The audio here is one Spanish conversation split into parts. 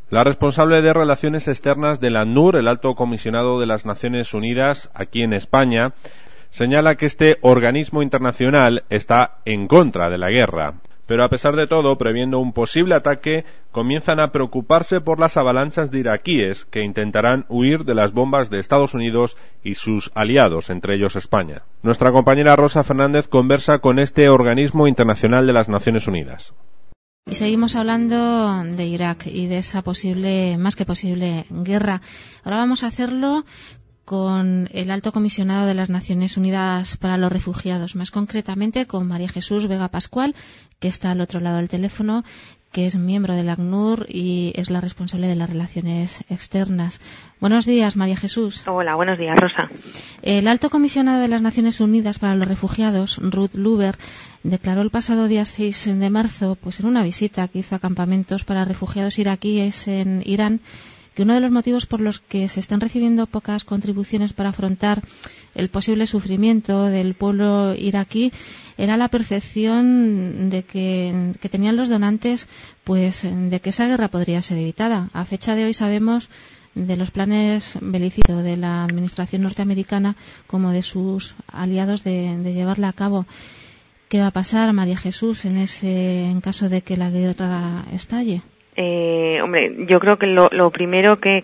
La responsable de Relaciones Externas del ACNUR, el Alto Comisionado de las Naciones Unidas aquí en España, señala que este organismo internacional está en contra de la guerra. Pero a pesar de todo, previendo un posible ataque, comienzan a preocuparse por las avalanchas de iraquíes que intentarán huir de las bombas de Estados Unidos y sus aliados, entre ellos España. Nuestra compañera Rosa Fernández conversa con este organismo internacional de las Naciones Unidas. Y seguimos hablando de Irak y de esa posible, más que posible, guerra. Ahora vamos a hacerlo con el Alto Comisionado de las Naciones Unidas para los Refugiados, más concretamente con María Jesús Vega Pascual, que está al otro lado del teléfono, que es miembro del ACNUR y es la responsable de las relaciones externas. Buenos días, María Jesús. Hola, buenos días, Rosa. El Alto Comisionado de las Naciones Unidas para los Refugiados, Ruth Luber, declaró el pasado día 6 de marzo, pues en una visita que hizo a campamentos para refugiados iraquíes en Irán, que uno de los motivos por los que se están recibiendo pocas contribuciones para afrontar el posible sufrimiento del pueblo iraquí era la percepción de que tenían los donantes, pues de que esa guerra podría ser evitada. A fecha de hoy sabemos de los planes belicitos de la administración norteamericana como de sus aliados de llevarla a cabo. ¿Qué va a pasar, María Jesús, en caso de que la guerra estalle? Hombre, yo creo que lo primero que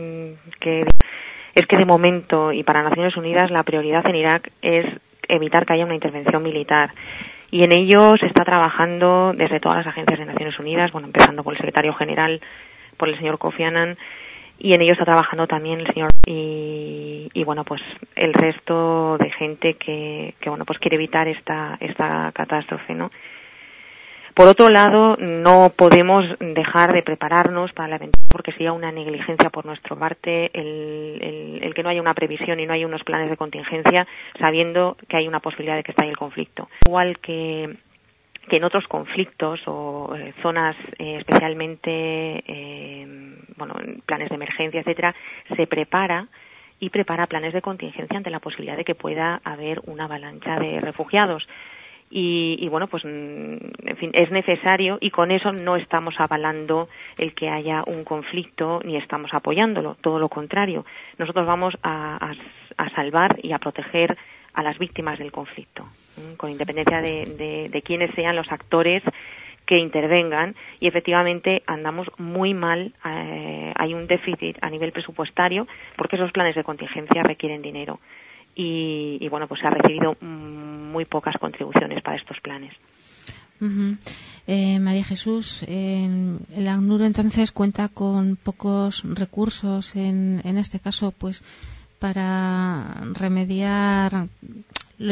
es que de momento y para Naciones Unidas la prioridad en Irak es evitar que haya una intervención militar. Y en ello se está trabajando desde todas las agencias de Naciones Unidas, bueno, empezando por el secretario general, por el señor Kofi Annan, y en ello está trabajando también el señor y bueno, pues el resto de gente que bueno, pues quiere evitar esta catástrofe, ¿no? Por otro lado, no podemos dejar de prepararnos para la eventualidad, porque sería una negligencia por nuestra parte el que no haya una previsión y no haya unos planes de contingencia, sabiendo que hay una posibilidad de que estalle el conflicto. Igual que en otros conflictos o zonas especialmente, planes de emergencia, etcétera, se prepara planes de contingencia ante la posibilidad de que pueda haber una avalancha de refugiados. Y bueno, pues en fin, es necesario, y con eso no estamos avalando el que haya un conflicto ni estamos apoyándolo, todo lo contrario. Nosotros vamos a salvar y a proteger a las víctimas del conflicto, con independencia de quiénes sean los actores que intervengan, y efectivamente andamos muy mal, hay un déficit a nivel presupuestario porque esos planes de contingencia requieren dinero. Y bueno, pues se ha recibido muy pocas contribuciones para estos planes. Uh-huh. María Jesús, el ACNUR entonces cuenta con pocos recursos en este caso, pues para remediar lo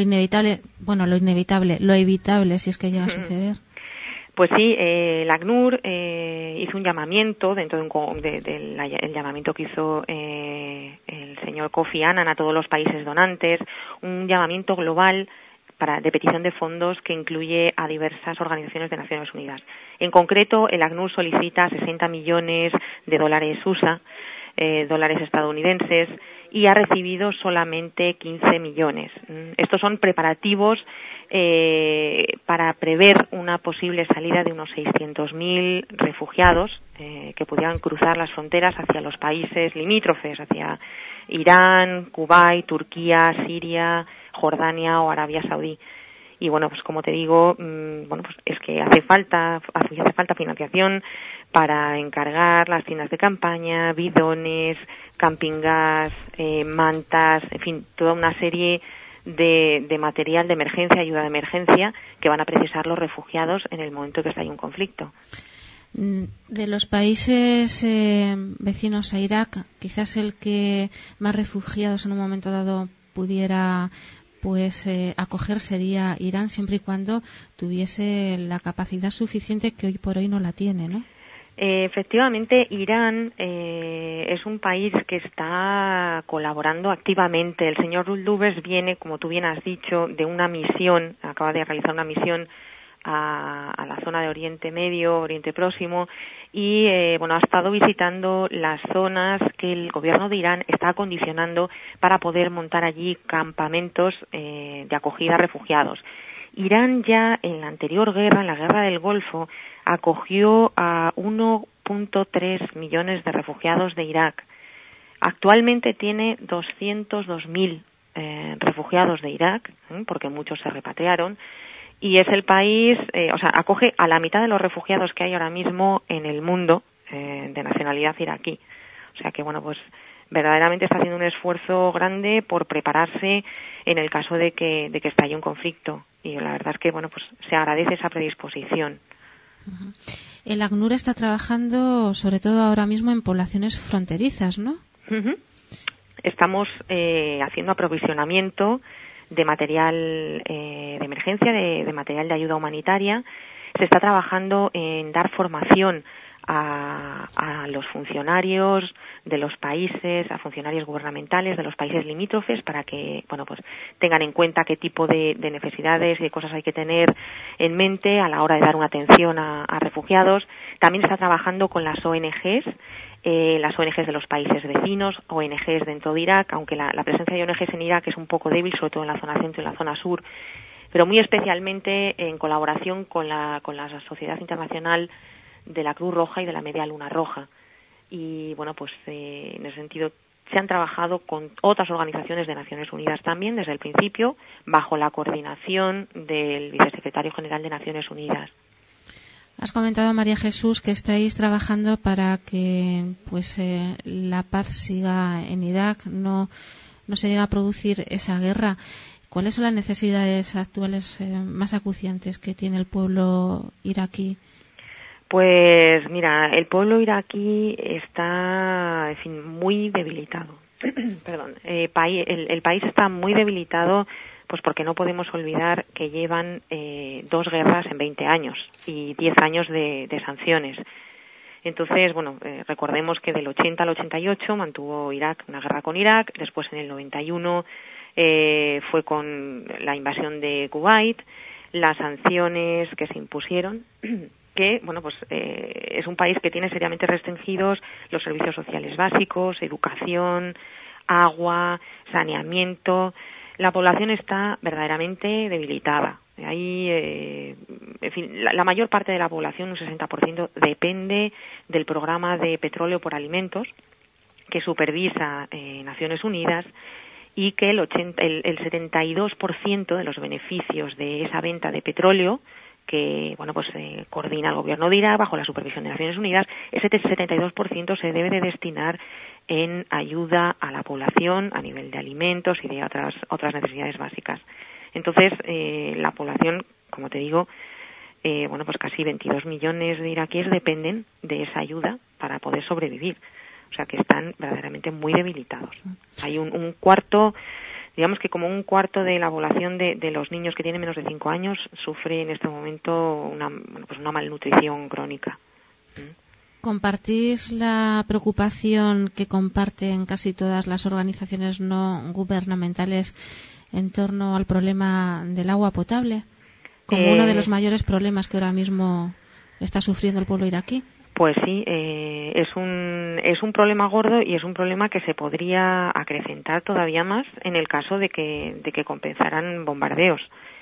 evitable si es que llega a suceder. Pues sí, el ACNUR hizo un llamamiento dentro del llamamiento que hizo el señor Kofi Annan a todos los países donantes, un llamamiento global de petición de fondos que incluye a diversas organizaciones de Naciones Unidas. En concreto, el ACNUR solicita 60 millones de dólares USA, dólares estadounidenses, y ha recibido solamente 15 millones. Estos son preparativos para prever una posible salida de unos 600.000 refugiados que pudieran cruzar las fronteras hacia los países limítrofes, hacia Irán, Kuwait, Turquía, Siria, Jordania o Arabia Saudí. Y bueno, pues como te digo, pues es que hace falta financiación para encargar las tiendas de campaña, bidones, camping gas, mantas, en fin, toda una serie de material de emergencia, ayuda de emergencia, que van a precisar los refugiados en el momento que haya un conflicto. De los países vecinos a Irak, quizás el que más refugiados en un momento dado pudiera acoger sería Irán, siempre y cuando tuviese la capacidad suficiente, que hoy por hoy no la tiene, ¿no? Efectivamente, Irán es un país que está colaborando activamente. El señor Ruldubers viene, como tú bien has dicho, de una misión, acaba de realizar una misión a la zona de Oriente Medio, Oriente Próximo, y ha estado visitando las zonas que el gobierno de Irán está acondicionando para poder montar allí campamentos de acogida a refugiados. Irán ya en la anterior guerra, en la guerra del Golfo, acogió a 2,3 millones de refugiados de Irak. Actualmente tiene 202.000 refugiados de Irak, porque muchos se repatriaron, y es el país, acoge a la mitad de los refugiados que hay ahora mismo en el mundo de nacionalidad iraquí. O sea que, bueno, pues verdaderamente está haciendo un esfuerzo grande por prepararse en el caso de que estalle un conflicto. Y la verdad es que, bueno, pues se agradece esa predisposición. Uh-huh. El ACNUR está trabajando sobre todo ahora mismo en poblaciones fronterizas, ¿no? Uh-huh. Estamos haciendo aprovisionamiento de material de emergencia, de material de ayuda humanitaria. Se está trabajando en dar formación a los funcionarios de los países, a funcionarios gubernamentales de los países limítrofes, para que, bueno, pues tengan en cuenta qué tipo de necesidades y de cosas hay que tener en mente a la hora de dar una atención a refugiados. También está trabajando con las ONGs de los países vecinos, ONGs dentro de Irak, aunque la presencia de ONGs en Irak es un poco débil, sobre todo en la zona centro y en la zona sur, pero muy especialmente en colaboración con la Sociedad Internacional de la Cruz Roja y de la Media Luna Roja. Y bueno, pues en ese sentido se han trabajado con otras organizaciones de Naciones Unidas también desde el principio, bajo la coordinación del Vicesecretario General de Naciones Unidas. Has comentado, María Jesús, que estáis trabajando para que la paz siga en Irak, no se llegue a producir esa guerra. ¿Cuáles son las necesidades actuales más acuciantes que tiene el pueblo iraquí? Pues mira, el pueblo iraquí está, en fin, muy debilitado. Perdón, el país está muy debilitado, pues porque no podemos olvidar que llevan 2 guerras en 20 años y 10 años de sanciones. Entonces, bueno, recordemos que del 80 al 88 mantuvo Irak una guerra con Irak, después en el 91 fue con la invasión de Kuwait, las sanciones que se impusieron, que, bueno, pues es un país que tiene seriamente restringidos los servicios sociales básicos, educación, agua, saneamiento. La población está verdaderamente debilitada. Hay, en fin, la mayor parte de la población, un 60%, depende del programa de petróleo por alimentos que supervisa Naciones Unidas, y que el 72% de los beneficios de esa venta de petróleo, que, bueno, pues coordina el gobierno de Irak bajo la supervisión de Naciones Unidas, ese 72% se debe de destinar en ayuda a la población a nivel de alimentos y de otras necesidades básicas. Entonces, la población, como te digo, bueno, pues casi 22 millones de iraquíes dependen de esa ayuda para poder sobrevivir. O sea que están verdaderamente muy debilitados. Hay un cuarto, digamos que como un cuarto de la población de los niños que tienen menos de 5 años sufre en este momento una malnutrición crónica. ¿Compartís la preocupación que comparten casi todas las organizaciones no gubernamentales en torno al problema del agua potable como uno de los mayores problemas que ahora mismo está sufriendo el pueblo iraquí? Pues sí, es un problema gordo y es un problema que se podría acrecentar todavía más en el caso de que compensaran bombardeos.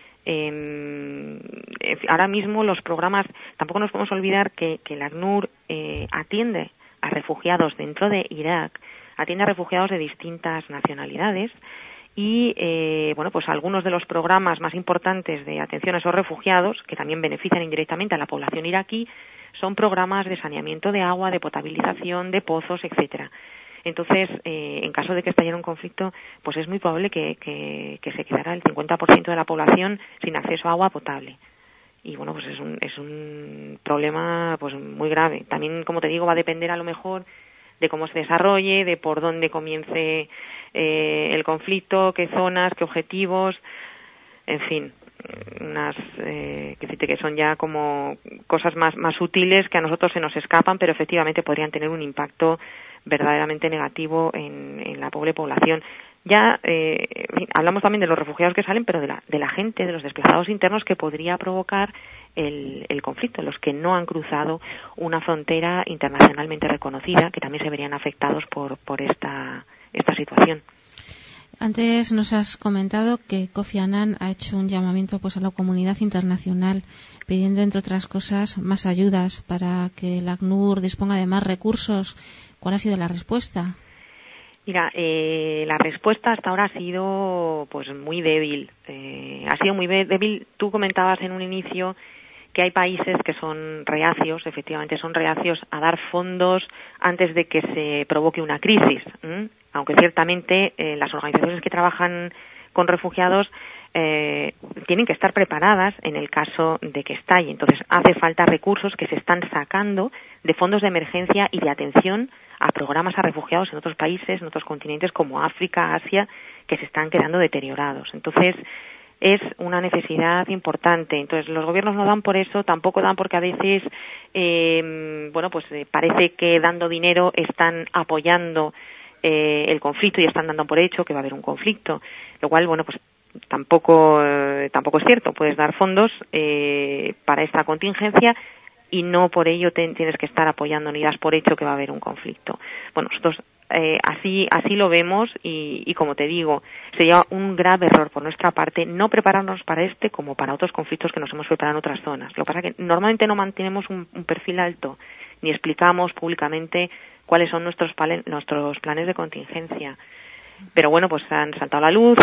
Ahora mismo los programas, tampoco nos podemos olvidar que el ACNUR atiende a refugiados dentro de Irak, atiende a refugiados de distintas nacionalidades y, bueno, pues algunos de los programas más importantes de atención a esos refugiados, que también benefician indirectamente a la población iraquí, son programas de saneamiento de agua, de potabilización, de pozos, etcétera. Entonces, en caso de que estallara un conflicto, pues es muy probable que se quedara el 50% de la población sin acceso a agua potable. Y bueno, pues es un problema pues muy grave. También, como te digo, va a depender a lo mejor de cómo se desarrolle, de por dónde comience el conflicto, qué zonas, qué objetivos, en fin, que son ya como cosas más sutiles que a nosotros se nos escapan, pero efectivamente podrían tener un impacto verdaderamente negativo en la pobre población. Ya hablamos también de los refugiados que salen, pero de la gente, de los desplazados internos que podría provocar el conflicto, los que no han cruzado una frontera internacionalmente reconocida, que también se verían afectados por esta situación. Antes nos has comentado que Kofi Annan ha hecho un llamamiento pues a la comunidad internacional pidiendo, entre otras cosas, más ayudas para que el ACNUR disponga de más recursos. ¿Cuál ha sido la respuesta? Mira, la respuesta hasta ahora ha sido pues muy débil. Ha sido muy débil. Tú comentabas en un inicio que hay países que son reacios, efectivamente son reacios a dar fondos antes de que se provoque una crisis. Aunque ciertamente las organizaciones que trabajan con refugiados tienen que estar preparadas en el caso de que estalle. Entonces hace falta recursos que se están sacando de fondos de emergencia y de atención a programas a refugiados en otros países, en otros continentes como África, Asia, que se están quedando deteriorados. Entonces es una necesidad importante. Entonces los gobiernos no dan por eso, tampoco dan porque a veces parece que dando dinero están apoyando el conflicto y están dando por hecho que va a haber un conflicto, lo cual tampoco es cierto. Puedes dar fondos para esta contingencia y no por ello tienes que estar apoyando ni das por hecho que va a haber un conflicto. Bueno, nosotros así lo vemos y como te digo, sería un grave error por nuestra parte no prepararnos para este como para otros conflictos que nos hemos preparado en otras zonas. Lo que pasa es que normalmente no mantenemos un perfil alto ni explicamos públicamente cuáles son nuestros planes de contingencia. Pero bueno, pues han saltado a la luz,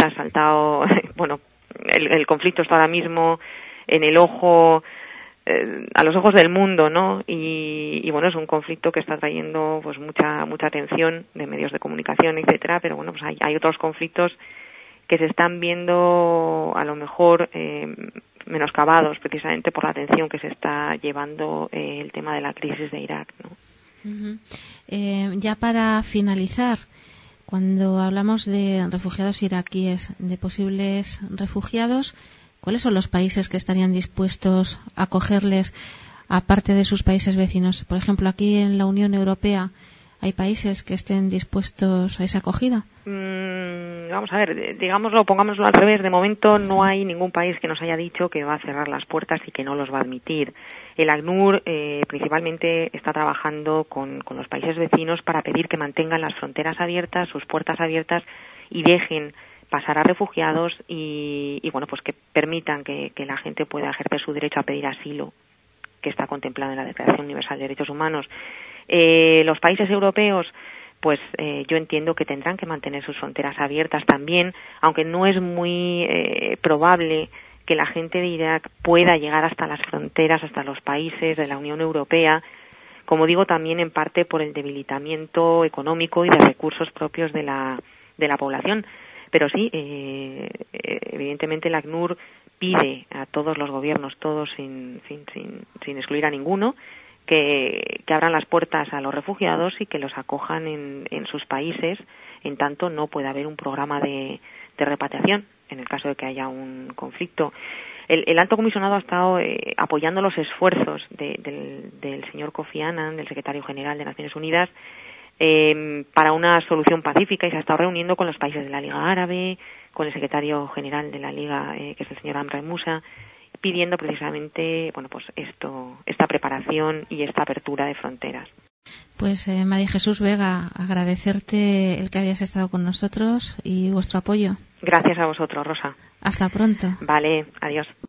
el conflicto está ahora mismo en el ojo, a los ojos del mundo, ¿no? Y bueno, es un conflicto que está trayendo pues mucha atención de medios de comunicación, etcétera, pero bueno, pues hay otros conflictos que se están viendo a lo mejor menoscabados precisamente por la atención que se está llevando el tema de la crisis de Irak, ¿no? Ya para finalizar, cuando hablamos de refugiados iraquíes, de posibles refugiados, ¿cuáles son los países que estarían dispuestos a acogerles aparte de sus países vecinos? Por ejemplo, aquí en la Unión Europea, ¿hay países que estén dispuestos a esa acogida? Vamos a ver, pongámoslo al revés. De momento no hay ningún país que nos haya dicho que va a cerrar las puertas y que no los va a admitir. El ACNUR principalmente está trabajando con los países vecinos para pedir que mantengan las fronteras abiertas, sus puertas abiertas y dejen pasar a refugiados y pues que permitan que la gente pueda ejercer su derecho a pedir asilo, que está contemplado en la Declaración Universal de Derechos Humanos. Los países europeos, yo entiendo que tendrán que mantener sus fronteras abiertas también, aunque no es muy probable que la gente de Irak pueda llegar hasta las fronteras, hasta los países de la Unión Europea, como digo, también en parte por el debilitamiento económico y de recursos propios de la población. Pero sí, evidentemente el ACNUR pide a todos los gobiernos, todos sin excluir a ninguno, que abran las puertas a los refugiados y que los acojan en sus países, en tanto no pueda haber un programa de repatriación en el caso de que haya un conflicto. El alto comisionado ha estado apoyando los esfuerzos del señor Kofi Annan, del secretario general de Naciones Unidas, para una solución pacífica, y se ha estado reuniendo con los países de la Liga Árabe, con el secretario general de la Liga, que es el señor Amr Moussa, pidiendo precisamente esta preparación y esta apertura de fronteras. Pues María Jesús Vega, agradecerte el que hayas estado con nosotros y vuestro apoyo. Gracias a vosotros, Rosa. Hasta pronto. Vale, adiós.